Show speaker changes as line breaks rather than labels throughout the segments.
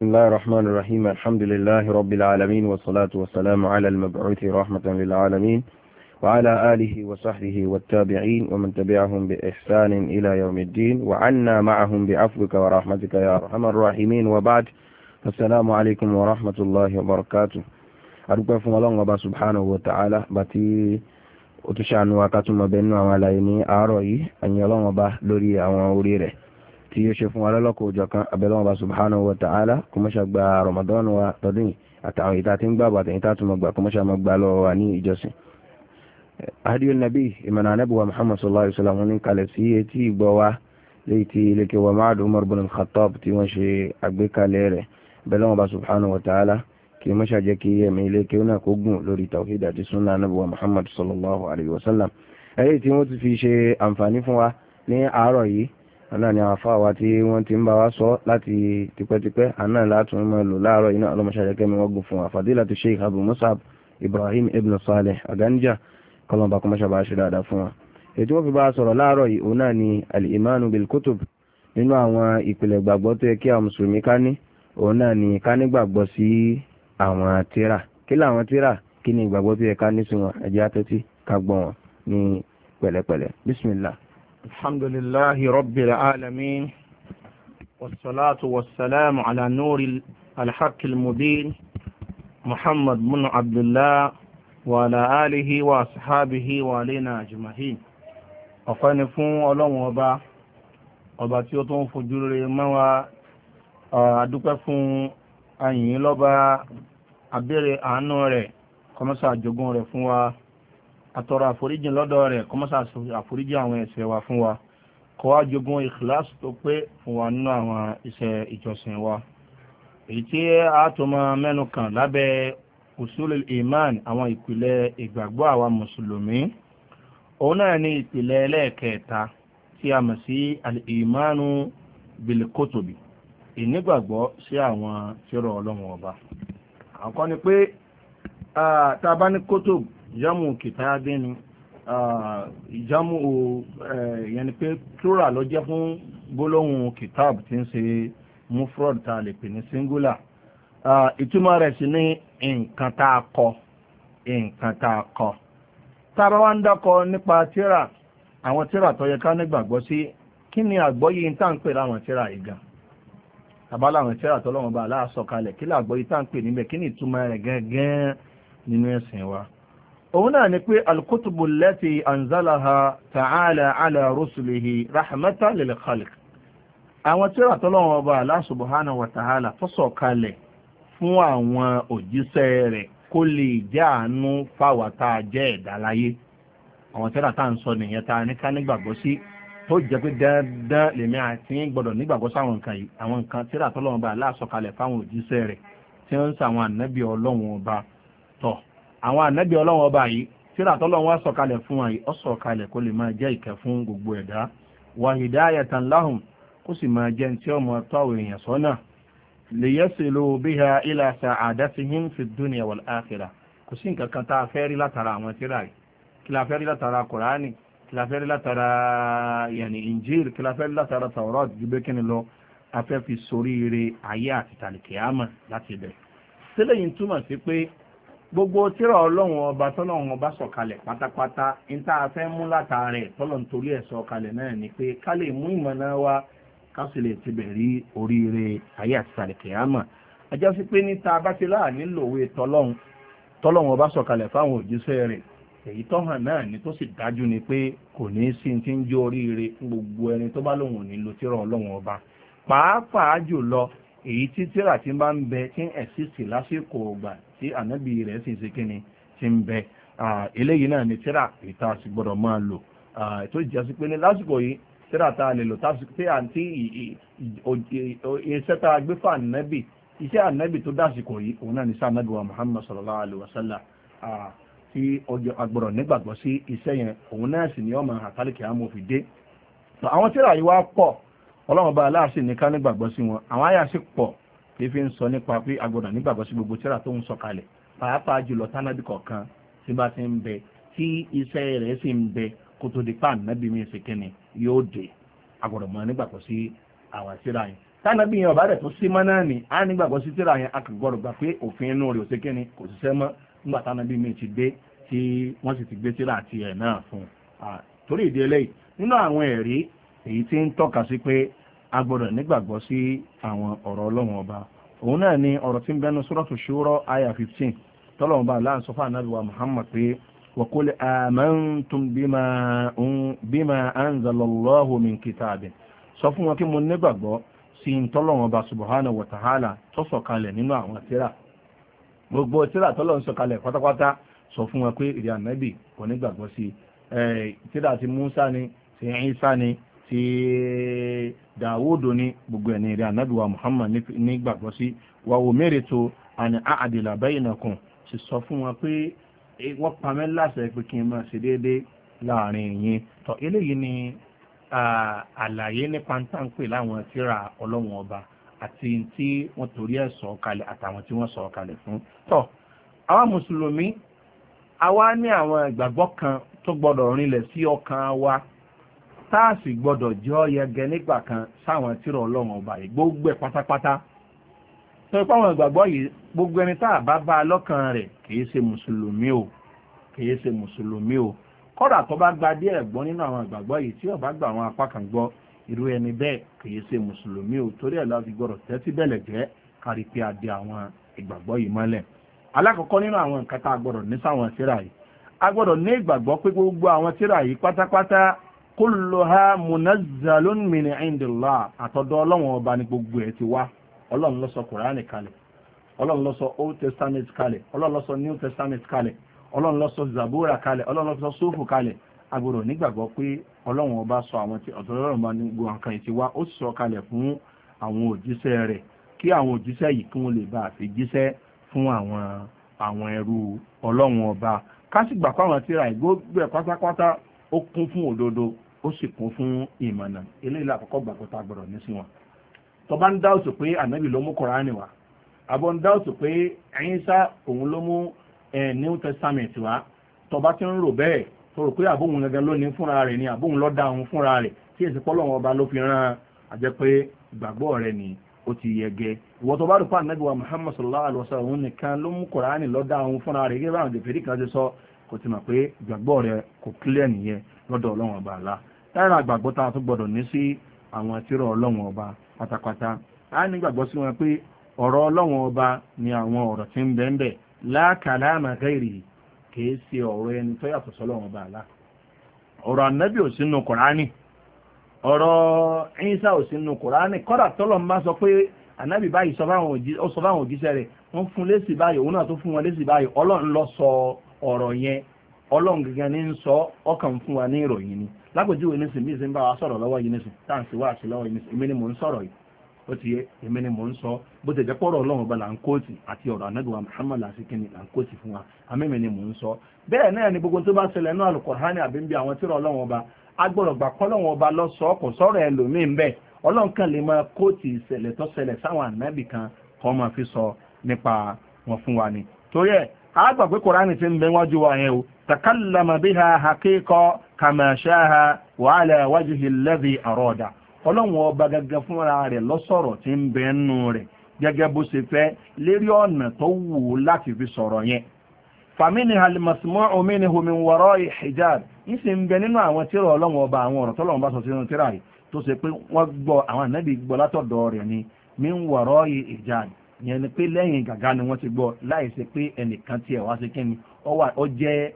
بسم الله الرحمن الرحيم الحمد لله رب العالمين والصلاة والسلام على المبعوث رحمة للعالمين وعلى آله وصحبه والتابعين ومن تبعهم بإحسان إلى يوم الدين وعنا معهم بعفوك ورحمتك يا أرحم الراحمين وبعد السلام عليكم ورحمة الله وبركاته أرجو فم الله وبا سبحانه وتعالى باتي وتشان وكاتم بيننا وعليني أروي أن يلون وبا لوري أو أوريره tí ó ṣe fún wa lọ́lọ́kọ̀ òjọ̀ kan abẹ́lọ́wọ́ bá subhanahu wa ta'ala kó mọ́ṣà gba Ramadan wa tọdún àtàwọn ìta tí ń gbà bàtà ìta túnmọ̀ gbà kó mọ́ṣà mọ́ gbà lọ́wọ́ wa ní ìjọsìn. Hadiyu Nabi ìmọ̀nà anábùwà Muhammad sallallahu alaihi wasallam ní kalẹ̀ sí etí ìgbọ́ wa léyìí tí ilékè wa Ma'ad Umar bin al-Khattab tí wọ́n ṣe àgbékalẹ̀ rẹ̀ abẹ́lọ́wọ́ bá subhanahu wa ta'ala kí mọ́ṣà jẹ́ kí ẹ̀mí ilékè náà kó gùn lórí tawhid àti sunna anábùwà Muhammad sallallahu alaihi wasallam. Èyí tí wọ́n ti fi ṣe àǹfààní fún wa ní àárọ̀ yìí àná ni àwọn afáwa tí wọ́n ti ń bá wa sọ láti tipẹ́tipẹ́ àná látún mọ́ lò láàárọ̀ iná ọlọ́mọṣàjẹ́kẹ́ mi wọ́n gùn fún wa Fadilatu Sheikh Abu Musab Ibrahim ibn Saleh Aganja kọlọmbà kọmọṣà bá ṣe dáadáa fún wa. ètò wọ́n fi bá sọ̀rọ̀ láàárọ̀ yìí òun náà ni al-imanu bil kutub nínú àwọn ìpìlẹ̀ gbàgbọ́ tó yẹ kí àwọn mùsùlùmí ká ní òun náà ni ká ní gbàgbọ́ sí àwọn tírà kí làwọn tírà kí ni ìgbàgbọ́ tó yẹ ká ní sí wọn ẹ̀jẹ̀ àtẹ́tí ká gbọ́ wọn ní pẹ̀lẹ́pẹ̀lẹ́ bismillah.
الحمد لله رب العالمين والصلاة والسلام على نور الحق المبين محمد بن عبد الله وعلى آله وأصحابه وعلينا أجمعين ọ̀fẹ́ni fún ọlọ́run ọba tí ó tó ń fojú rere mọ́ wa adúpẹ́ fún ayìn lọ́ba abẹ́rẹ́ àánú rẹ̀ kọmọ́sà àjogún rẹ̀ fún wa àtọrọ àforíjìn lọ́dọ̀ rẹ̀ kọmọ́sà àforíjìn àwọn ẹ̀ṣẹ̀ wa fún wa kó wá jogún ìkìláàsì tó pé fún wa nínú àwọn iṣẹ́ ìjọsìn wa èyí tí a tó máa mẹ́nu kàn lábẹ́ usulul iman àwọn ìpìlẹ̀ ìgbàgbọ́ àwa mùsùlùmí òun náà ní ìpìlẹ̀ ẹlẹ́ẹ̀kẹta tí a mọ̀ sí al-imanu bil kutubi ìnígbàgbọ́ sí àwọn tírà Ọlọ́run ọba àkọ́kọ́ ni pé tá a bá ní kutub jamu kìtàbí ni jamu yẹni pé plural ló jẹ́ fún gbólóhùn kìtàb tí ń ṣe mufrod tá a lè pè ní singular ìtumọ̀ rẹ̀ sí ní nǹkan tá a kọ tá a bá wá ń dákọ nípa tírà àwọn tírà tó yẹ ká nígbàgbọ́ sí kí ni àgbọ́yé tá ń pè láwọn tírà yìí gan tàbá láwọn tírà tó lọ́wọ́ bá aláàsọ̀kalẹ̀ kí làgbọ́yé tá ń pè níbẹ̀ kí ni ìtumọ̀ rẹ̀ gẹ́gẹ́ nínú ẹ̀sìn wa òun náà ni pé alkutubu lẹ́tì anzalaha ta'ala ala rusulihi rahmatan lil khalq àwọn tírà tọ́lọ́wọ́ ọba Allah subhanahu wa ta'ala tó sọ̀kalẹ̀ fún àwọn òjíṣẹ́ rẹ̀ kó lè jẹ́ àánú fáwàtà jẹ́ ẹ̀dá láyé àwọn tírà tá ń sọ nìyẹn ta ní ká nígbàgbọ́ sí tó jẹ́ pé dandan lèmi àti gbọ́dọ̀ nígbàgbọ́ sáwọn nǹkan yìí àwọn nǹkan tírà tọ́lọ́wọ́ ọba Allah sọ̀kalẹ̀ fáwọn òjíṣẹ́ rẹ̀ tí wọ́n ń sàwọn ànábì Ọlọ́run ọba tọ̀ àwọn ànábì Ọlọ́run ọba yìí tírà tọ́lọ́run wá sọ̀kalẹ̀ fún wa yìí ó sọ̀kalẹ̀ kó lè máa jẹ́ ìkẹ́ fún gbogbo ẹ̀dá wa hidayatan lahum kó sì máa jẹ́ tí ó mọ̀ tọ́wọ̀ èèyàn sọ́nà liyasilu biha ila sa'adatihim fi dunya wal akhirah kò sí nǹkan kan tá a fẹ́ rí látara àwọn tírà yìí kí la fẹ́ rí látara Kùránì kí la fẹ́ rí látara yàní Injil kí la fẹ́ rí látara Tawrat ju bẹ́ẹ̀ kíni lọ a fẹ́ fi soríire ayé àti tàlìkìyàmà láti bẹ̀ sílẹ̀ yìí túmọ̀ sí pé gbogbo tírà Ọlọ́run ọba tọ́lọ́run ọba sọ̀kalẹ̀ pátápátá ní tá a fẹ́ mú látara rẹ̀ tọ́lọ́run torí ẹ̀ sọ̀kalẹ̀ náà ni pé ká lè mú ìmọ̀nà wa ká sì lè ti bẹ̀ rí oríire ayé àti tàlìkìyàmà ajá sí pé níta bá ti láà nílò òwe tọ́lọ́run ọba sọ̀kalẹ̀ fáwọn òjíṣẹ́ rẹ̀ èyí tó hàn náà ni tó sì dájú ni pé kò ní sí ti ń jó oríire fún gbogbo ẹni tó bá lòun ò nílò tírà Ọlọ́run ọba pàápàá jùlọ èyí tí tírà tí bá ń bẹ tí ń ẹ̀sìsì lásìkò ọgbà tí ànábì rẹ̀ sì ṣe kíni tí ń bẹ eléyìí náà ni tírà ìta sì gbọ́dọ̀ máa lò tó jẹ́ sí pé ní lásìkò yìí tírà tá a lè lò tí àǹtí iṣẹ́ tá a gbé fún ànábì iṣẹ́ ànábì tó dásìkò yìí òun náà ní sí ànábì wa Muhammad sallallahu alaihi wasallam tí ọjọ́ agbọ̀rọ̀ nígbàgbọ́ sí iṣẹ́ yẹn òun náà sì ní ọmọ àtàlìkì àmọ́ dé àwọn tírà yìí wá pọ̀ Ọlọ́run bá aláàṣì ní ká nígbàgbọ́ sí wọn àwọn àyà sì pọ̀ tí fi ń sọ nípa pé agbọ̀rọ̀ nígbàgbọ́ sí gbogbo tírà tó ń sọ kalẹ̀ pàápàá jùlọ tánábì kọ̀ọ̀kan tí bá ti ń bẹ tí iṣẹ́ rẹ̀ sì ń bẹ kó tó di pa ànábì mi ṣe kíni yóò dé agbọ̀rọ̀ mọ́ nígbàgbọ́ sí àwọn tírà yìí tánàbí yẹn ọ̀bá rẹ̀ tó sí mọ́ náà ni a nígbàgbọ́ sí tíra yẹn a kò gbọ́dọ̀ gbà pé òfin inú rẹ̀ ò sí kíni kò ṣiṣẹ́ mọ́ nígbà tánàbí mi ti dé tí wọ́n sì ti gbé tíra àti ẹ̀ náà fún un. torí ìdí eléyìí nínú àwọn ẹ̀rí èyí tí ń tọ́ka sí pé a gbọ́dọ̀ nígbàgbọ́ sí àwọn ọ̀rọ̀ ọlọ́run ọba òun náà ni ọ̀rọ̀ tí ń bẹnu Suratu Shura àyà 15 tọ́lọ́run ọba aláǹ sọ fún ànábì wa Muhammad pé wa qul amantum bima anzalallahu min kitabin sọ fún wọn kí mo nígbàgbọ́ sí tọ́lọ́run ọba subhanahu wa ta'ala tó sọ̀kalẹ̀ nínú àwọn tírà gbogbo tírà tọ́lọ́run sọ̀kalẹ̀ pátápátá sọ fún wọn pé ìrìn ànábì kò nígbàgbọ́ sí tírà ti Musa ni ti Isa ni ti Dawudu ni gbogbo ẹni ìrìn ànábì wa Muhammad nígbàgbọ́ sí wa umirtu an a'dila bainakum sì sọ fún wọn pé wọ́n pa mí láṣẹ pé kí n máa ṣe déédéé láàrin yín tọ́ eléyìí ni àlàyé nípa táǹpè láwọn tírà ọlọ́run ọba àti tí wọ́n torí ẹ̀ sọ kalẹ̀ àtàwọn tí wọ́n sọ kalẹ̀ fún. tọ́ àwọn mùsùlùmí àwa ní àwọn ìgbàgbọ́ kan tó gbọ́dọ̀ rinlẹ̀ sí ọkàn wa tá a sì gbọ́dọ̀ jọ yẹgẹ nígbà kan sáwọn tírà ọlọ́run ọba yìí gbogbo ẹ̀ pátápátá. tó ipá àwọn ìgbàgbọ́ yìí gbogbo ẹni tá a bá bá a lọ́kàn rẹ̀ kìí ṣe mùsùlùmí o kìí ṣe mùsùlùmí o kọ́dà tó bá gba díẹ̀ gbọ́ nínú àwọn ìgbàgbọ́ yìí tí ó bá gba àwọn apá kan gbọ́ irú ẹni bẹ́ẹ̀ kìí ṣe mùsùlùmí ò torí ẹ̀ láti gbọ́dọ̀ tẹ́tí bẹ̀lẹ̀ jẹ́ kárí pé a dé àwọn ìgbàgbọ́ yìí mọ́lẹ̀. alákọ̀ọ́kọ́ nínú àwọn nǹkan tá a gbọ́dọ̀ ní sáwọn tírà yìí a gbọ́dọ̀ ní ìgbàgbọ́ pé gbogbo àwọn tírà yìí pátápátá kulluha munazzalun min indillah àtọ̀dọ̀ ọlọ́run ọba ní gbogbo ẹ̀ ti wá ọlọ́run ló sọ Kùránì kalẹ̀ ọlọ́run ló sọ Old Testament kalẹ̀ ọlọ́run ló sọ New Testament kalẹ̀ ọlọ́run ló sọ Zabura kalẹ̀ ọlọ́run ló sọ Sófù kalẹ̀ a gbọ́dọ̀ nígbàgbọ́ pé ọlọ́run ọba sọ àwọn tí ọ̀dọ̀ ọlọ́run bá ní gbogbo nǹkan yìí ti wá ó sì sọ kalẹ̀ fún àwọn òjíṣẹ́ rẹ̀ kí àwọn òjíṣẹ́ yìí kí wọ́n lè bá àfi jíṣẹ́ fún àwọn ẹrú ọlọ́run ọba ká sì gbà fáwọn tíra ìgbógbé pátápátá ó kún fún òdodo ó sì kún fún ìmọ̀nà eléyìí lákọ̀ọ́kọ́ gbàgbọ́ tá a gbọ́dọ̀ ní sí wọn. tó bá ń dáwọ̀tò pé ànábì ló mú Kùránì wá àbọ̀ ń dáwọ̀tò pé Ìsá òun ló mú New Testament wá tó bá ti ń rò bẹ́ẹ̀ tó rò pé àbóhun gẹ́gẹ́ lónìí fúnra rẹ̀ ni àbóhun ló dá òun fúnra rẹ̀ tí èsì pọ́lọ́wọ́n ọba ló fi rán àjẹ́ pé ìgbàgbọ́ rẹ̀ ni ó ti yẹgẹ ìwọ tó bá rò pé ànábì wa Muhammad sallallahu alaihi wasallam òun nìkan ló mú Kùránì ló dá òun fúnra rẹ̀ gẹ́gẹ́ bá àwọn jẹ̀fẹ̀rí kan ti sọ kò ti mọ̀ pé ìgbàgbọ́ rẹ̀ kò clear nìyẹn lọ́dọ̀ ọlọ́run ọba àlá lára àgbàgbọ́ tá a tún gbọ́dọ̀ ní sí àwọn tírà ọlọ́run ọba pátápátá a ní gbàgbọ́ sí wọn pé ọ̀rọ̀ ọlọ́run ọba ni àwọn ọ̀rọ̀ tí ń bẹ́ẹ̀ bẹ́ẹ̀ la kalama ghairi kìí ṣe ọ̀rọ̀ ẹni tó yàtọ̀ sọ́lọ́run ọba àlá ọ̀rọ̀ ànábì ò sínú Kùránì ọ̀rọ̀ Ìsá ò sínú Kùránì kọ́dà tọ́lọ̀ ń bá sọ pé ànábì báyìí sọ fáwọn òjíṣẹ́ rẹ̀ wọ́n fún lésì báyìí òun náà tó fún wọn lésì báyìí ọlọ́run ló sọ ọ̀rọ̀ yẹn ọlọ́run gẹ́gẹ́ ní ń sọ ọkàn fún wa ní ìròyìn ni lápèjúwe nísìn bí ìsìn bá wa sọ̀rọ̀ lọ́wọ́ yìí nísìn táǹsì wá sí lọ́wọ́ yìí nísìn èmi ni mò ń sọ̀rọ̀ yìí ó ti yé èmi ni mò ń sọ bó ti jẹ́ pọ̀rọ̀ ọlọ́run ọba là ń kóòtì àti ọ̀rọ̀ ànábì wa Muhammad làásìkìní là ń kóòtì fún wa àmẹ́mi ni mò ń sọ bẹ́ẹ̀ náà ni gbogbo tó bá ṣẹlẹ̀ ní Al-Qur'ani àbí ń bí àwọn tírà ọlọ́run ọba agbọ́dọ̀ gbà kọ́lọ́run ọba lọ sọ kò sọ̀rọ̀ ẹlòmíín bẹ́ẹ̀ ọlọ́run kan lè máa kóòtì ìṣẹ̀lẹ̀ tó ṣẹlẹ̀ sáwọn ànábì kan kọ́ máa fi sọ nípa wọn fún wa ni torí ẹ̀ àgbà pé Kùránì ti ń bẹ wájú wa yẹn o takallama biha haqiqa kama shaha wa ala wajhi alladhi arada ọlọ́run ọba gẹ́gẹ́ fúnra rẹ̀ lọ́sọ̀rọ̀ tí ń bẹ nù rẹ̀ gẹ́gẹ́ bó ṣe fẹ́ lérí ọ̀nà tó wù ú láti fi sọ̀rọ̀ yẹn faminha al-masmu'u minhu min wara'i hijab yìí sì ń bẹ nínú àwọn tírà ọlọ́run ọba àwọn ọ̀rọ̀ tọ́lọ́run bá sọ sínú tírà yìí tó ṣe pé wọ́n gbọ́ àwọn ànábì gbọ́ látọ̀dọ̀ rẹ̀ ni min wara'i hijab yẹn ni pé lẹ́yìn gàgá ni wọ́n ti gbọ́ láì ṣe pé ẹnìkan tiẹ̀ wá sí kíni ó jẹ́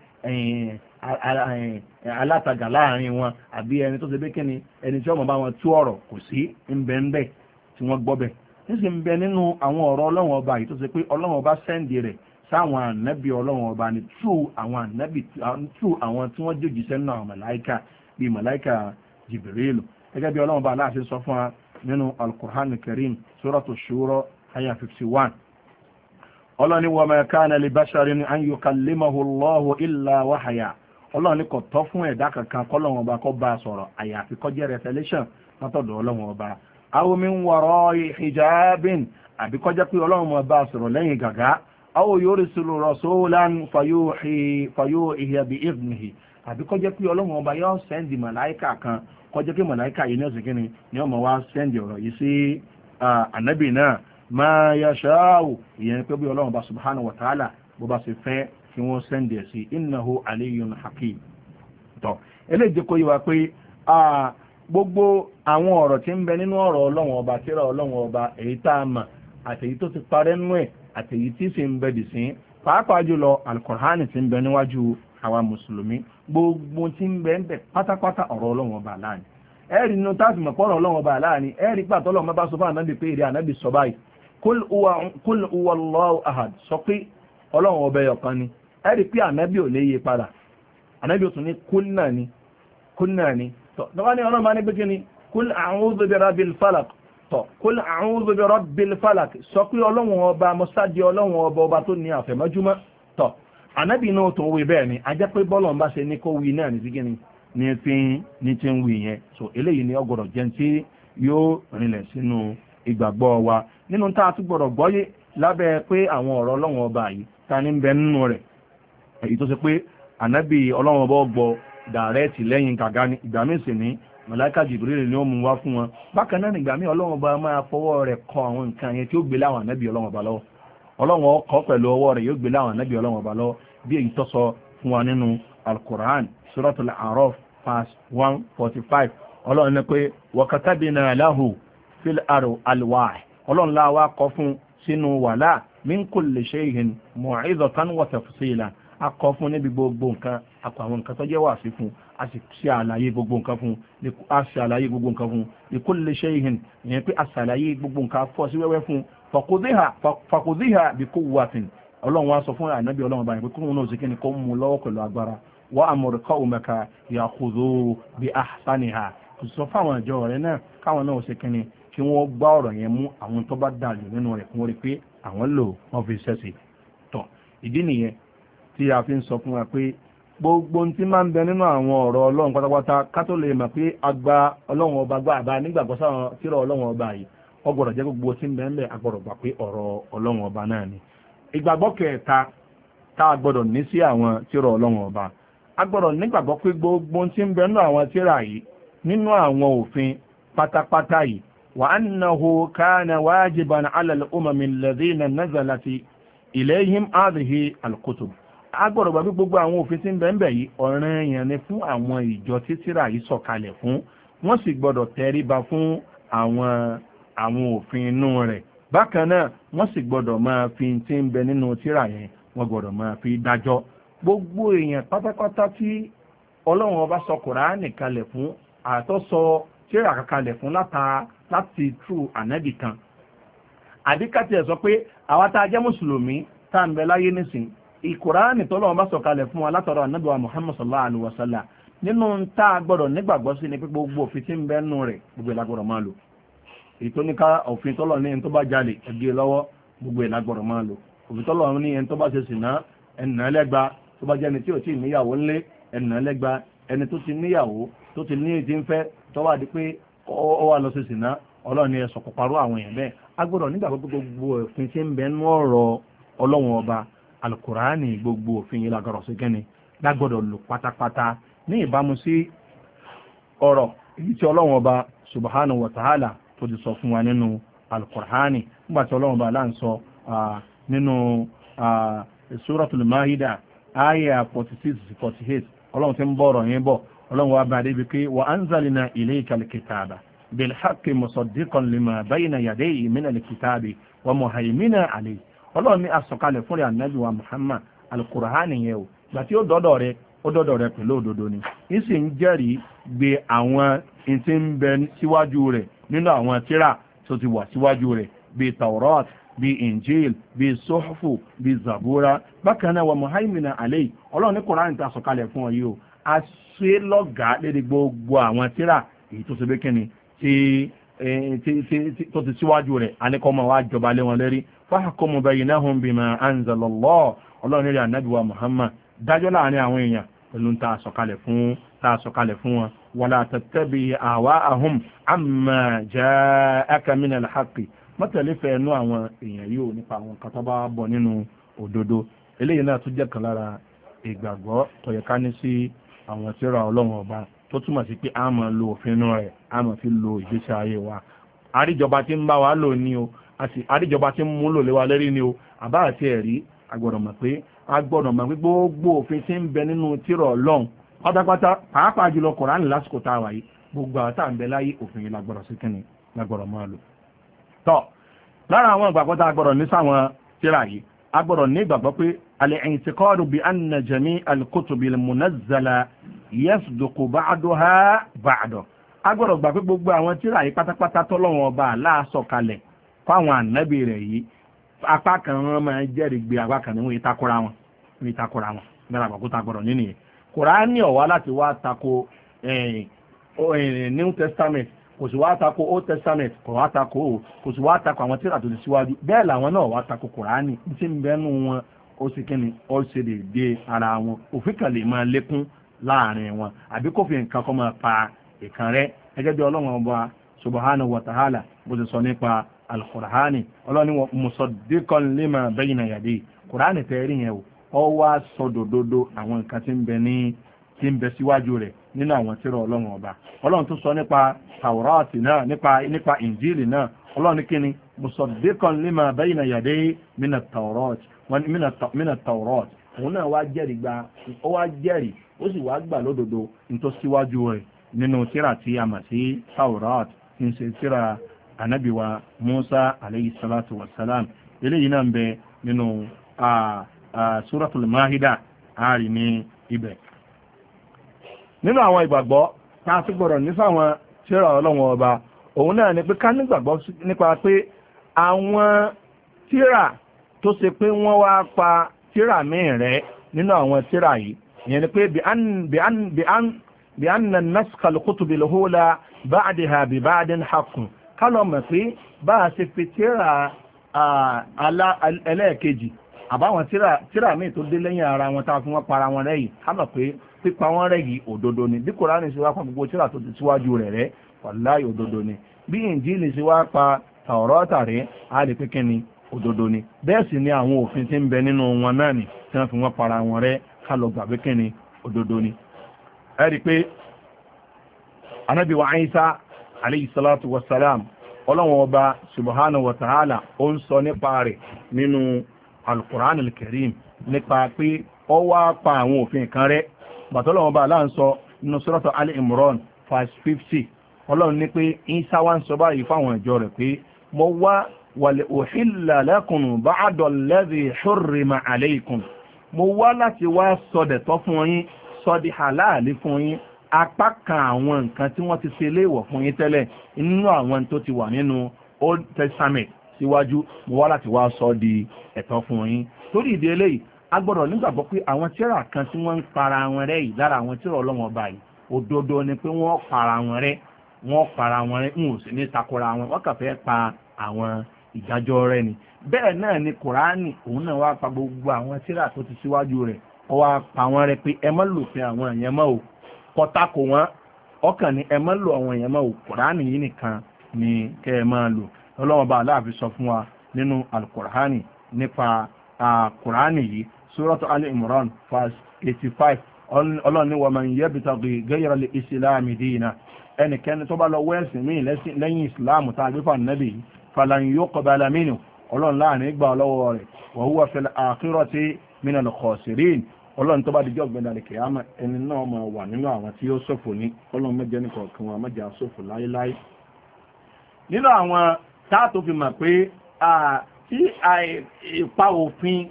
alátajà láàrin wọn àbí ẹni tó ṣe pé kíni ẹni tí ọmọ bá wọn tú ọ̀rọ̀ kò sí ńbẹ́ńbẹ́ tí wọ́n gbọ́ bẹ̀ níṣì ń bẹ nínú àwọn ọ̀rọ̀ ọlọ́run ọba yìí tó ṣe pé ọlọ́run ọba sẹ́ǹdì rẹ̀ sáwọn ànábì ọlọ́run ọba ni tú àwọn ànábì tú àwọn tí wọ́n jòjì sẹ́nu àwọn màláìkà bíi màláìkà Jibrilu gẹ́gẹ́ bí ọlọ́run ọba aláàṣẹ sọ fún wa nínú Al-Qur'an Karim Suratu Shura aya 51 ọlọ́ni wa ma kana li basharin an yukallimahu Allahu illa wahya ọlọ́ni kò tọ́ fún ẹ̀dá kankan kọ́lọ́run ọba kó bá sọ̀rọ̀ àyàfi kó jẹ́ revelation látọ̀dọ̀ ọlọ́run ọba aw min wara'i hijabin àbí kó jẹ́ pé ọlọ́run ọba sọ̀rọ̀ lẹ́yìn gàgá aw yursilu rasulan fayuhi bi idnihi àbí kó jẹ́ pé ọlọ́run ọba yóò sẹ́ndì màláìkà kan kó jẹ́ pé màláìkà yìí ní ọ̀sẹ̀ kínní ni ọmọ wa sẹ́ndì ọ̀rọ̀ yìí sí ànábì náà ma yasha'u ìyẹn pé bí ọlọ́run bá subhanahu wa ta'ala bó bá ṣe fẹ́ kí wọ́n sẹ́ndì ẹ̀ sí innahu aliyyun hakim. tọ́ eléjì kó yíwa pé gbogbo àwọn ọ̀rọ̀ tí ń bẹ nínú ọ̀rọ̀ ọlọ́run ọba tírà ọlọ́run ọba èyí tá a mọ̀ àtèyí tó ti parẹ́ nú ẹ̀ àtèyí tí sì ń bẹ dì sí pàápàá jùlọ alukur'ani tí ń bẹ níwájú àwa mùsùlùmí gbogbo tí ń bẹ ń bẹ pátápátá ọ̀rọ̀ ọlọ́run ọba láàrin ẹ̀rí nínú táàfì mọ̀ pọ̀rọ̀ ọlọ́run ọba láàrin ẹ̀rí pàtó ọlọ́run bá sọ fún ànábì pé èrè ànábì sọ báyìí kul huwa Allahu ahad sọ pé ọlọ́run ọba ẹ̀yọ̀kan ni ẹ̀rí pé ànábì ò lè yí padà ànábì ò tún ní kul náà ni tọ́wọ́ ní ọlọ́run bá ní pé ni kul a'udhu bi rabbil falaq tọ́ kul a'udhu bi rabbil falaq sọ pé ọlọ́run ọba mọ́sáàdì ọlọ́run ọba tó ní àfẹ̀mọ́júmọ́ tọ́ ànábì náà tó wí bẹ́ẹ̀ ni a jẹ́ pé bọ́lọ̀ ń bá ṣe ní kó wí náà ní sí kíni ní tí ń wí yẹn so eléyìí ni ọgbọ̀dọ̀ jẹ́ tí yóò rinlẹ̀ sínú ìgbàgbọ́ wa nínú tá a tún gbọ́dọ̀ gbọ́yé lábẹ́ pé àwọn ọ̀rọ̀ ọlọ́run ọba yìí ta ní bẹ nínú rẹ̀ èyí tó ṣe pé ànábì ọlọ́run ọba gbọ́ dàrẹ́ẹ̀tì lẹ́yìn gàgá ní ìgbà míì sì ní màláíkà Jibril ni ó mú wá fún wọn bákan náà nígbà míì ọlọ́run ọba máa fọwọ́ rẹ̀ kọ àwọn nǹkan yẹn tí ó gbé láwọn ànábì ọlọ́run ọba lọ́wọ́ ọlọ́run ọkọ̀ pẹ̀lú ọwọ́ rẹ̀ yóò gbé láwọn ànábì ọlọ́run ọba lọ́wọ́ bí èyí tó sọ fún wa nínú Al-Qur'an Suratul A'raf verse 145 ọlọ́run ní pé wa katabna lahu fil alwah ọlọ́run láwá kọ fún sínú wàlá min kulli shay'in mu'izatan wa tafsila akọ fún níbi gbogbo nǹkan akọ àwọn nǹkan tó jẹ́ wà sí fún a sì ṣe àlàyé gbogbo nǹkan fún a ṣe àlàyé gbogbo nǹkan fún li kulli shay'in ìyẹn pé a ṣàlàyé gbogbo nǹkan fọ́ sí wẹ́wẹ́ fún faqudhiha bi quwwatin ọlọ́run wá sọ fún ànábì ọlọ́run báyìí pé kóhun náà sì kí ni kó mú lọ́wọ́ pẹ̀lú agbára wa amur qawmaka ya'khudhu bi ahsaniha sọ fáwọn ìjọ rẹ̀ náà káwọn náà ṣe kí ni kí wọ́n gbá ọ̀rọ̀ yẹn mú àwọn tó bá dàlù nínú rẹ̀ fún orí pé àwọn lò wọ́n fi ṣẹ́sì tọ̀ ìdí nìyẹn tí a fi ń sọ fún wa pé gbogbo tí máa ń bẹ nínú àwọn ọ̀rọ̀ ọlọ́run pátápátá ká tó lè mọ̀ pé agba ọlọ́run ọba gbá àbá nígbàgbọ́ sáwọn tírà ọlọ́run ọba yìí ọgbọ̀dọ̀ jẹ́ gbogbo tí ń bẹ ń bẹ agbọ̀dọ̀ gbà pé ọ̀rọ̀ ọlọ́run ọba náà ni ìgbàgbọ́ kẹta tá a gbọ́dọ̀ ní sí àwọn tírà ọlọ́run ọba agbọ̀dọ̀ nígbàgbọ́ pé gbogbo tí ń bẹ nínú àwọn tírà yìí nínú àwọn òfin pátápátá yìí وأنه كان واجبا على الأمم الذين نزلت إليهم هذه الكتب agbọ́dọ̀ gbà gbogbo àwọn òfin tí ń bẹ ń bẹ yìí ọ̀ranyàn ni fún àwọn ìjọ tí tírà yìí sọ̀kalẹ̀ fún wọ́n sì gbọ́dọ̀ tẹríba fún àwọn òfin inú rẹ̀ bákan náà wọ́n sì gbọ́dọ̀ máa fi tí ń bẹ nínú tírà yẹn wọ́n gbọ́dọ̀ máa fi dájọ́ gbogbo èèyàn pátápátá tí Ọlọ́run ọba sọ Kùránì kalẹ̀ fún àtọ́sọ tírà kalẹ̀ fún láti tú ànábì kan àdíkàtì ẹ̀ sọ pé àwa tá a jẹ́ mùsùlùmí tá ń bẹ láyé nísìn ìkùránì tọ́lọ́run bá sọ̀kalẹ̀ fún wa látọ̀rọ̀ ànábì wa Muhammad sallallahu alaihi wasallam nínú tá a gbọ́dọ̀ nígbàgbọ́ sí ni pé gbogbo òfin tí ń bẹ nù rẹ̀ gbogbo ìlàgbọ́dọ̀ máa lò èyí tó ní ká òfin tọ́lọ́run ní ẹni tó bá jalè ẹgbẹ́ lọ́wọ́ gbogbo ìlàgbọ́dọ̀ máa lò òfin tọ́lọ́run ní ẹni tó bá ṣe sìná ẹnìyàn ẹlẹ́gba tó bá jẹ́ni tí ò tí ì níyàwó ńlé ẹnìyàn ẹlẹ́gba ẹni tó ti níyàwó tó ti ní ìdí ń fẹ́ tó wà di pé ó wà lọ sí sìná ọlọ́run ẹ sọ̀kọ̀ parọ́ àwọn èèyàn bẹ́ẹ̀ agbọ́dọ̀ nígbà gbogbo òfin tí ń bẹ nú ọ̀rọ̀ ọlọ́run ọba alukùránì gbogbo òfin yìí lágbọ́dọ̀ sí kẹ́ni lágbọ́dọ̀ lò pátápátá ní ìbámu sí ọ̀rọ̀ èyí tí ọlọ́run ọba subhanahu wa ta'ala tó ti sọ fún wa nínú alukùránì nígbà tí ọlọ́run ọba là ń sọ nínú suratul Maida aya 46-48 ọlọ́run ti ń bọ̀ ọ̀rọ̀ yẹn bọ̀ ọlọ́run wa bá dé bí pé wa anzalna ilayka al-kitaba بالحق مصدقا لما بين يديه من الكتاب ومهيمنا عليه ọlọ́run ní asọ̀kalẹ̀ fún rẹ̀ ànábì wa Muhammad alukur'ani yẹn o gbàtí ó dọ́dọ̀ rẹ̀ pẹ̀lú òdodo ni ìsì ń jẹ́rìí gbé àwọn ìtí ń bẹ síwájú rẹ̀ nínú àwọn tírà tó ti wà síwájú rẹ̀ bíi Taurat bíi Injil bíi Suhufu bíi Zabura bákan náà wa muhaimina alayhi ọlọ́run ní kur'ani ta sọ̀kalẹ̀ fún ọ yìí o a ṣe lọ́gàá lérí gbogbo àwọn tírà èyí tó ṣe bẹ́ kẹ́ni tó ti síwájú rẹ̀ aníkọ́mọ̀ wá jọba lé wọn lérí fahkum baynahum bima anzalallah ọlọ́run rẹ̀ ànábì wa Muhammad dájọ́ láàrin àwọn èèyàn pẹ̀lú tá a sọ̀kalẹ̀ fún wọn wala tattabi ahwa'ahum amma ja'aka minal haqqi mọ́tẹ̀lé fẹ́ ẹnu àwọn èèyàn yóò nípa àwọn kan tó bá bọ̀ nínú òdodo eléyìí náà tún jẹ́ kan lára ìgbàgbọ́ tó yẹ ká ní sí àwọn tírà ọlọ́run ọba tó túmọ̀ sí pé a máa lo òfin inú rẹ̀ a máa fi lo ìgbésí ayé wa àríjọba tí ń bá wa lò ní o àti àríjọba tí ń mú lò lé wa lérí ní o àbá àti ẹ̀rí agbọ́dọ̀ mọ̀ pé gbogbo òfin tí ń bẹ nínú tírà Ọlọ́run pátápátá pàápàá jùlọ Kùránì lásìkò tá a wà yìí gbogbo àwọn tá à ń bẹ láyé òfin yìí lágbọ́dọ̀ sí kíni lágbọ́dọ̀ máa lò. tọ́ lára àwọn ìgbàgbọ́ tá a gbọ́dọ̀ ní sáwọn tírà yìí a gbọ́dọ̀ ní ìgbàgbọ́ pé al-i'tiqadu bi anna jami' al-kutubi al-munazzala yasduqu ba'duha ba'da. a gbọ́dọ̀ gbà pé gbogbo àwọn tírà yìí pátápátá tọ́lọ́run ọba Allāh sọ̀ kalẹ̀ fáwọn ànábì rẹ̀ yìí apá kan wọn máa jẹ́rìí gbé apá kan ní wọ́n ìtakora wọn lára àgbàkú tá a gbọ́dọ̀ nínú yẹn. Kùránì ó wá láti wá tako New Testament kò sì wá tako Old Testament kò sì wá tako àwọn tírà tó ti síwájú bẹ́ẹ̀ làwọn náà wá tako Kùránì tí ń bẹ́nu wọn ó sì kíni ó ṣe dédé ara wọn òfin kan lè máa lékún láàrin wọn àbí kó fi nǹkan kọ́ máa pa ìkan rẹ̀ gẹ́gẹ́ bí Ọlọ́run ọba subhanahu wa ta'ala bó ti sọ nípa al-Qur'ani Ọlọ́run wa musaddiqan lima bayna yadayhi Kùránì tẹ́rí yẹn ó wá sọdòdodo àwọn nǹkan tí ń bẹ síwájú rẹ̀ nínú àwọn tírà Ọlọ́run ọba Ọlọ́run tó sọ nípa Tàwọ́rátì náà nípa Ìnjílì náà Ọlọ́run ní kíni musaddiqan lima bayna yadayhi min at-Tawrāt òun náà wá jẹ́rìí ó sì wá gbà lódodo tó síwájú rẹ̀ nínú tírà tí a mọ̀ sí Tàwọ́rátì tí ń ṣe tírà Ànábì wa Mùsá alayhi salatu wassalam eléyìí náà ń bẹ nínú Suratul Ma'idah ààrí ní ibẹ̀. Nínú àwọn ìgbàgbọ́ tá a ti gbọ́dọ̀ ní sáwọn tírà Ọlọ́run ọba òun náà ni pé ká nígbàgbọ́ nípa pé àwọn tírà tó ṣe pé wọ́n wá pa tírà míì rẹ̀ nínú àwọn tírà yìí ìyẹn ni pé bí anna naskha al-kutubi al-ula ba'daha bi ba'din haqqun ká lọ mọ̀ pé bá a ṣe fi tírà ẹlẹ́ẹ̀kejì àbáwọn tírà míì tó dé lẹ́yìn ara wọn tá a fún wọn para wọn rẹ́ yìí ká mọ̀ pé pípa wọn rẹ́ yìí òdodo ni bí Kùránì ṣe wá pa gbogbo tírà tó ti síwájú rẹ̀ rẹ́ wàláhì òdodo ni bí Ìnjílì ṣe wá pa Tàwọ́rátà rẹ̀ á lè pé kí ni òdodo ni bẹ́ẹ̀ sì ni àwọn òfin tí ń bẹ nínú wọn náà ni tí wọ́n fi wọ́n para wọn rẹ́ ká lọ gbà pé kí ni òdodo ni. ẹ rí i pé Ànábì wa Ìsá alayhi salatu wassalam Ọlọ́run ọba subhanahu wa ta'ala ó ń sọ nípa rẹ̀ nínú al-Qur'an al-Karim nípa pé ó wá pa àwọn òfin kan rẹ́ bàtọ́lọ́wọ́n bá aláà ń sọ nínú Suratu Ali Imran verse 50 Ọlọ́run ní pé Ìsá wá ń sọ báyìí fáwọn ìjọ rẹ̀ pé mo wá wal uhilla lakum ba'da alladhi hurrima alaykum mo wá láti wá sọdẹ̀tọ́ fún yín sọdí halali fún yín apá kan àwọn nǹkan tí wọ́n ti ṣe léèwọ̀ fún yín tẹ́lẹ̀ nínú àwọn tó ti wà nínú Old Testament síwájú mo wá láti wá sọ di ẹ̀tọ́ fún yín torí ìdí eléyìí a gbọ́dọ̀ nígbàgbọ́ pé àwọn tírà kan tí wọ́n ń para wọn rẹ́ yìí lára àwọn tírà Ọlọ́run ọba yìí òdodo ni pé wọ́n para wọn rẹ́ ń ò sì ní takora wọn wọ́n kàn fẹ́ pa àwọn ìdájọ́ rẹ̀ ni bẹ́ẹ̀ náà ni Kùránì òun náà wá pa gbogbo àwọn tírà tó ti síwájú rẹ̀ ó wá pa wọn rẹ́ pé ẹ má lò fún àwọn èèyàn mọ́ o kọ́tàkù wọn ọkàn ni ẹ má lò àwọn èèyàn mọ́ o Kùránì yìí nìkan ni kẹ́ ẹ máa lò Ọlọ́run ọba aláàfin sọ fún wa nínú Al-Qur'ani nípa Kùránì yìí Suratu Ali Imran verse 85 Ọlọ́run ní wa man yabtaghi ghayra al-islami dina ẹnikẹ́ni tó bá lọ wẹ́ẹ̀sìn míì lẹ́yìn ìsìláàmù tá a gbé fún Nábì falan yuqbala minhu Ọlọ́run láàrin gbà lọ́wọ́ rẹ̀ wa huwa fil akhirati minal khasirin Ọlọ́run tó bá dijọ́ gbẹ̀dàlẹ̀ kìyàmà ẹni náà máa wà nínú àwọn tí ó ṣòfò ní Ọlọ́run mẹ́jẹ nìkan kan wọn mẹ́jẹ ṣòfò láéláé. Nínú àwọn táàtò fi mọ̀ pé tí ìpa òfin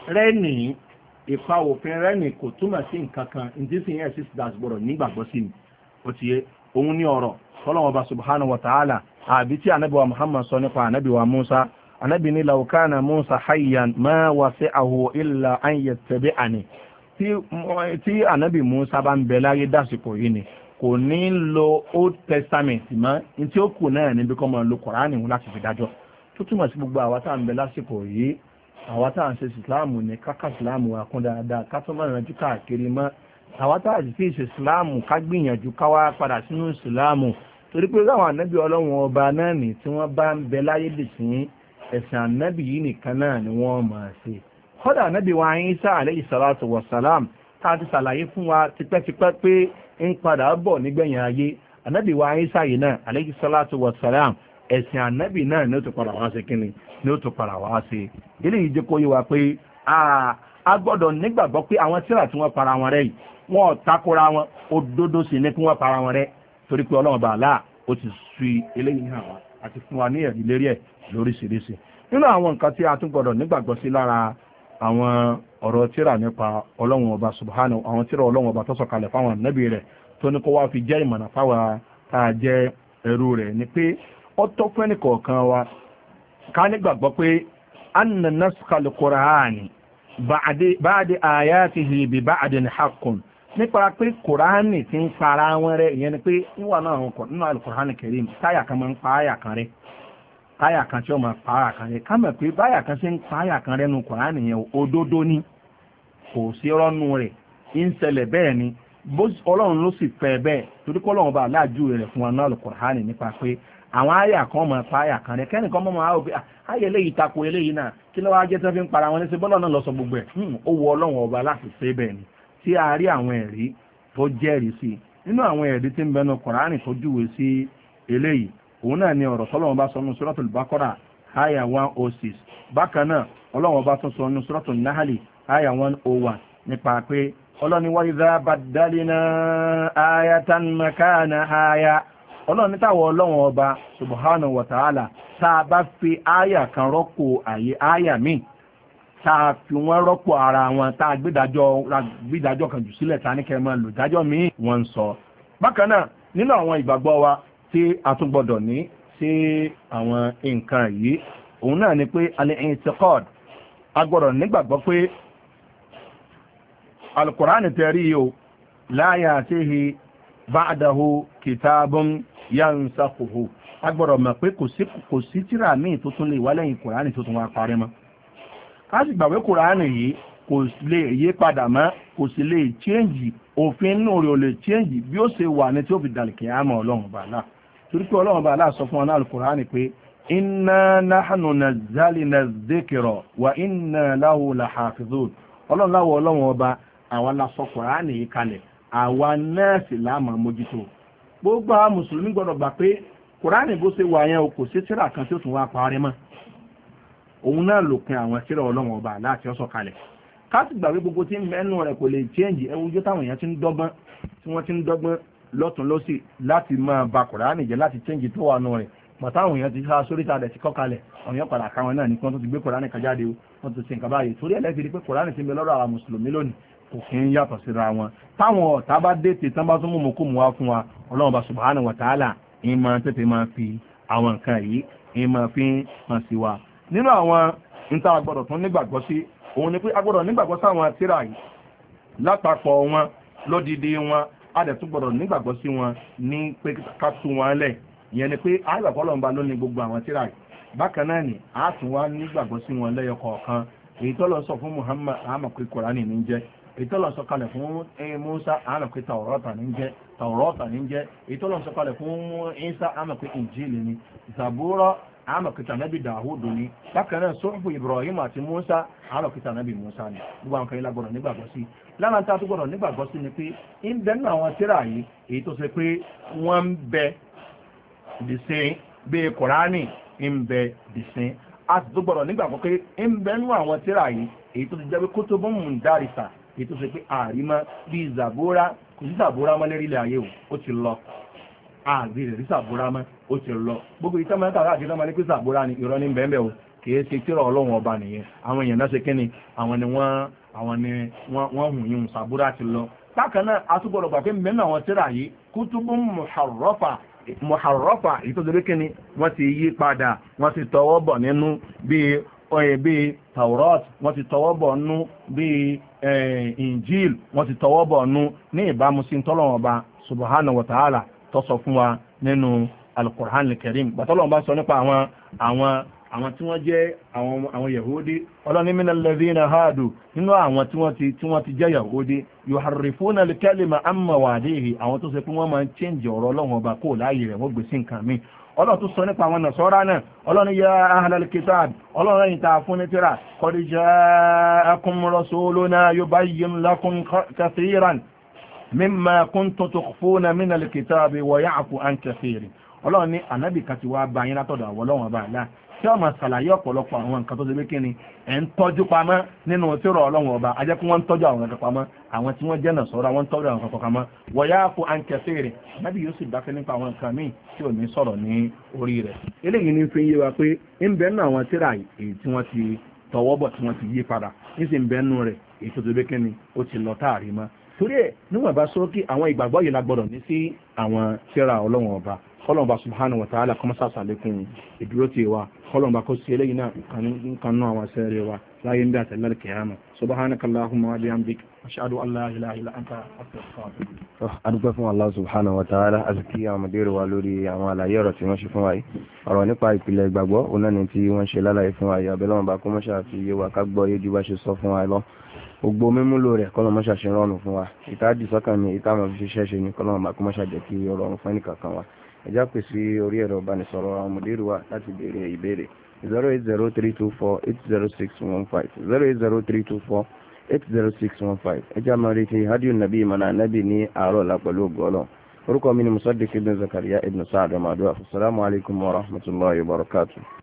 rẹ̀ ní kò túmọ̀ sí nǹkan kan ìdísìn yẹn sí gbọ́dọ̀ nígbàgbọ́ sí ni ó ti yé òun ní ọ̀rọ̀ Ọlọ́run Ọba subhanahu wa ta'ala àbí tí ànábì wa Muhammad sọ nípa ànábì wa Musa ànábì ní law kana Musa hayyan ma wasi'ahu illa an yattabi'ani tí ànábì Musa bá ń bẹ láyé dásìkò yìí ni kò ní lo Old Testament mọ́ ní tí ó kù náà níbi kọ́ mọ́ lo Kùránì wọn láti fi dájọ́ tó túmọ̀ sí gbogbo àwa tá à ń bẹ lásìkò yìí àwa tá à ń ṣe ìsìláàmù ní káká ìsìláàmù wa kún dáadáa ká tó máa rántí káàkiri mọ́ àwa tá à sì ṣe ìsìláàmù ká gbìyànjú ká wá padà sínú ìsìláàmù torí pé láwọn ànábì Ọlọ́run ọba náà ní tí wọ́n bá ń bẹ láyé dì sí ẹ̀sìn ànábì yìí nìkan náà ni wọ́n máa ṣe kódà ànábì wa Ìsá alayhi salatu wassalam tá a ti ṣàlàyé fún wa tipẹ́tipẹ́ pé ń padà bọ̀ nígbẹ̀yìn ayé ànábì wa Ìsá yìí náà alayhi salatu wassalam ẹ̀sìn ànábì náà ní ó tó padà wá sí kíni ní ó tó padà wá sí. eléyìí jẹ́ kó yé wa pé a gbọ́dọ̀ nígbàgbọ́ pé àwọn tírà tí wọ́n para wọn rẹ́ yìí wọ́n takora wọn òdodo sì ní kí wọ́n para wọn rẹ́ torí pé ọlọ́run bá àlá ó ti fi eléyìí hàn wá àti fún wa ní ẹ̀rí lérí ẹ̀ lóríṣiríṣi. nínú àwọn nǹkan tí a tún gbọ́dọ̀ nígbàgbọ́ sí lára àwọn ọ̀rọ̀ tírà nípa ọlọ́run ọba subhanahu àwọn tírà ọlọ́run ọba tó sọ̀kalẹ̀ fáwọn ànábì rẹ̀ tó ní kó wá fi jẹ́ ìmọ̀nà fáwa tá a jẹ́ ẹrú rẹ̀ ni pé ó tọ́ fún ẹnìkọ̀ọ̀kan wa ká nígbàgbọ́ pé anna naskal qur'ani ba'di ayatihi bi ba'din haqqun nípa pé kùránì ti ń para wọn rẹ̀ ìyẹn ni pé níwà náà nínú al-Qur'an al-Karim táyà kan máa ń pa àyà kan rẹ̀ táyà kan tí ó máa pa àyà kan rẹ̀ ká mọ̀ pé báyà kan ṣe ń pa àyà kan rẹ̀ nínú kùránì yẹn òdodo ni kò sí rọ́nù rẹ̀ ń ṣẹlẹ̀ bẹ́ẹ̀ ni ọlọ́run ló sì fẹ́ bẹ́ẹ̀ torí kọ́ ọlọ́run bá aláàjú rẹ̀ fún wa náà al-Qur'an nípa pé àwọn àyà kan máa pa àyà kan rẹ̀ kẹ́nìkan mọ́ máa wò pé àyà eléyìí tako eléyìí náà kí ló wá jẹ́ tó fi ń para wọn léṣe bọ́lọ̀ náà lọ sọ gbogbo ẹ̀ ó wọ ọlọ́run ọba láti ṣe bẹ́ẹ̀ ni tí a rí àwọn ẹ̀rí tó jẹ́rìí sí nínú àwọn ẹ̀rí tí ń bẹnu Kùránì tó júwe sí eléyìí òun náà ni ọ̀rọ̀ tọ́lọ́run bá sọ nínú Suratul Baqara àyà 106 bákan náà ọlọ́run bá tún sọ nínú Suratul Nahl àyà 101 nípa pé ọlọ́ni wa idha baddalna ayatan makana àyà ọlọ́run nítàwọ̀ ọlọ́run ọba subhanahu wa ta'ala tá a bá fi àyà kan rọ́pò àyà míì tá a fi wọ́n rọ́pò ara wọn tá a gbídájọ́ kan jù sílẹ̀ tá a ní kẹ́ máa lò dájọ́ míì wọ́n ń sọ. bákan náà nínú àwọn ìgbàgbọ́ wa tí a tún gbọ́dọ̀ ní sí àwọn nǹkan yìí òun náà ni pé al-i'tiqad a gbọ́dọ̀ nígbàgbọ́ pé al-Qur'an tẹ̀rí o la ya'tihi ba'dahu kitabun yansakhuhu a gbọ́dọ̀ mọ̀ pé kò sí tírà míì tó tún lè wá lẹ́yìn Kùránì tó tún wá parí mọ́ ká sì gbàgbé Kùránì yìí kò lè yí padà mọ́ kò sì lè change òfin inú rẹ̀ ò lè change bí ó ṣe wà ní tí ó fi dàlùkẹ́ àmọ́ ọlọ́run bàálà torí pé ọlọ́run bàálà sọ fún wa náà Kùránì pé inna nahnu nazzalna dhikra wa inna lahu lahafizun ọlọ́run láwọ ọlọ́run ọba àwa la sọ Kùránì yìí kalẹ̀ àwa náà sì láàmà mójútó gbogbo àwọn mùsùlùmí gbọ́dọ̀ gbà pé Kùránì bó ṣe wà yẹn o kò sí tírà kan tí ó tún wá parí mọ́ òun náà lòpin àwọn tírà ọlọ́run ọba láti ọ̀sọ̀ kalẹ̀ ká sì gbà pé gbogbo tí mẹ́nu rẹ̀ kò lè change ẹwùjọ́ táwọn èèyàn ti ń dọ́gbọ́n tí wọ́n ti ń dọ́gbọ́n lọ́tún lọ́sì láti máa ba Kùránì jẹ́ láti change tó wà nù rẹ̀ pàtàwọn èèyàn ti sá sórí ta rẹ̀ ti kọ́ kalẹ̀ àwọn èèyàn padà káwọn náà ní kí wọ́n tó ti gbé Kùránì kan jáde wọ́n tó ti nǹkan báyìí torí ẹlẹ́fìrí pé Kùránì ti ń bẹ lọ́dọ̀ àwọn mùsùlùmí lónìí kò kí ń yàtọ̀ síra wọn táwọn ọ̀tá bá dé tè tán bá tún mú kó mú wá fún wa ọlọ́run bá subhanahu wa ta'ala ìmọ̀ tètè máa fi àwọn nǹkan yìí ìmọ̀ fi hàn sí wa nínú àwọn níta agbọ́dọ̀ tún nígbàgbọ́ sí òun ni pé agbọ́dọ̀ nígbàgbọ́ sáwọn tírà yìí lápapọ̀ wọn lódìdí wọn a dẹ̀ tún gbọ́dọ̀ nígbàgbọ́ sí wọn ní pé ká tú wọn lẹ̀ ìyẹn ni pé àgbàgbọ́ Ọlọ́run bá lónìí gbogbo àwọn tírà yìí bákan náà ni a tún wá nígbàgbọ́ sí wọn lẹ́yọ kọ̀ọ̀kan èyí tó lọ sọ fún Muhammad àmọ̀ pé Kùránì ní jẹ́ èyí tó lọ sọ kalẹ̀ fún Musa àmọ̀ pé Tàwọ́rọ́tà ní jẹ́ èyí tó lọ sọ kalẹ̀ fún Isa àmọ̀ pé Injili ni Zabura àmọ̀ pé tànábì Dàhúdù ni bákan náà sọ́fù Ibrahim àti Musa àmọ̀ pé tànábì Musa ni gbogbo àwọn kan ilá gbọ́dọ̀ nígbàgbọ́ sí lára tá a tó gbọ́dọ̀ nígbàgbọ́ sí ni pé ń bẹ nínú àwọn tírà yìí èyí tó ṣe pé wọ́n ń bẹ dìsín bí Kùránì ń bẹ dìsín a sì tó gbọ́dọ̀ nígbàgbọ́ pé ń bẹ nínú àwọn tírà yìí èyí tó ti jẹ́ pé kutubun mundarisa èyí tó ṣe pé àrímọ́ bíi Zabura kò sí Zabura mọ́ lérí ilẹ̀ ayé ó ti lọ àgbè rẹ̀ rí Zabura mọ́ ó ti lọ gbogbo ìtọ́ mẹ́ta àti ìtọ́ mẹ́ta pé Zabura ni ìrọ́ ní bẹ́ẹ̀ o kìí ṣe tírà Ọlọ́run ọba nìyẹn àwọn èèyàn náà ṣe kíni àwọn ni wọ́n hùn yún Zabura ti lọ bákan náà a tún gbọ́dọ̀ gbà pé mẹ́nu àwọn tírà yìí kutubun muharrafa èyí tó ṣe kíni wọ́n ti yí padà wọ́n ti tọwọ́ bọ̀ nínú bíi Taurat wọ́n ti tọwọ́ bọ̀ nú bíi Injil wọ́n ti tọwọ́ bọ̀ nú ní ìbámu sí tọ́lọ́run ọba subhanahu wa ta'ala tó sọ fún wa nínú al-Qur'an al-Karim gbàtọ́lọ́run bá sọ nípa àwọn tí wọ́n jẹ́ àwọn Yahudi ọlọ́ni minal ladhina hadu nínú àwọn tí wọ́n ti jẹ́ Yahudi yuharrifuna al-kalima an mawadihi àwọn tó ṣe pé wọ́n máa ń change ọ̀rọ̀ Ọlọ́run ọba kó láàyè rẹ̀ wọ́n gbé sí nǹkan míì ọlọ́run tó sọ nípa àwọn Nasara náà ọlọ́run ya ahlal kitab ọlọ́run yìí ta fún ní tíra qad ja'akum rasuluna yubayyin lakum kathiran mimma kuntum tukhfuna minal kitabi wa ya'fu an kathirin ọlọ́run ní ànábì kan ti wá bá yín látọ̀dọ̀ àwọn ọlọ́run ọba àlá tí wọ́n máa ṣàlàyé ọ̀pọ̀lọpọ̀ àwọn nǹkan tó ṣe pé kí ni ẹ̀ ń tọ́jú pamọ́ nínú tírà ọlọ́run ọba ajẹ́ kí wọ́n ń tọ́jú àwọn nǹkan pamọ́ àwọn tí wọ́n jẹ́ náà sọ́ra wọ́n ń tọ́jú àwọn nǹkan pamọ́ wọ̀yá fún àǹkẹ́sẹ̀ rẹ̀ ànábì yóò sì dákẹ́ nípa àwọn nǹkan míì tí ò ní sọ̀rọ̀ ní orí rẹ̀ eléyìí ní fi yé wa pé ń bẹ nínú àwọn tírà èyí tí wọ́n ti tọwọ́ bọ̀ tí wọ́n ti yí padà ní sì ń bẹ nínú rẹ̀ èyí tó ṣe pé kí ni ó ti lọ táàrí mọ́ torí ẹ̀ níwọ̀n bá sókè àwọn ìgbàgbọ́ yìí la gbọ́dọ̀ ní sí àwọn tírà ọlọ́run ọba kọlọ̀nba subhanahu wa ta'ala kọmọ sáàsà lékún ìdúró tí wa kọlọ̀nba kó sí eléyìí náà kanú àwọn sẹ́rẹ̀ wa láyé ń bí àtẹ̀lẹ́ kìíyàmà subhanakallahumma wa bihamdik ashhadu an la ilaha illa anta astaghfiruka.
adúpẹ́ fún Allah subhanahu wa ta'ala àti kí àwọn ọmọdé wa lórí àwọn àlàyé ọ̀rọ̀ tí wọ́n ṣe fún wa yìí ọ̀rọ̀ nípa ìpìlẹ̀ ìgbàgbọ́ òun náà ni tí wọ́n ṣe lálàyé fún wa yìí abẹ́lọ́wọ̀n bá kó mọ́ṣà fi yé wa ká gbọ́ yé ju bá ṣe sọ fún wa lọ gbogbo mímúlò rẹ̀ kọ́lọ̀ mọ́ṣà ṣe rọrùn fún wa ìtàdì sọ́kàn ni ìtàmọ̀ fi ṣiṣẹ́ ṣe ni kọ́lọ̀ bá kó mọ́ṣà jẹ́ kí ọrọ̀rùn fún ẹnìkankan wa ẹjá pè sí orí ẹ̀rọ ìbánisọ̀rọ̀ àwọn mùdírù wa láti béèrè ìbéèrè 08032480615 08032480615 ẹjá máa rí ti hadiyu nabi mana nabi ní àárọ̀ lápẹ̀lú ògbọ́lọ̀ orúkọ mi ni Musaddiq ibn Zakariya ibn Sa'ad Amadu. Assalamu alaikum wa rahmatullahi wa barakatuh.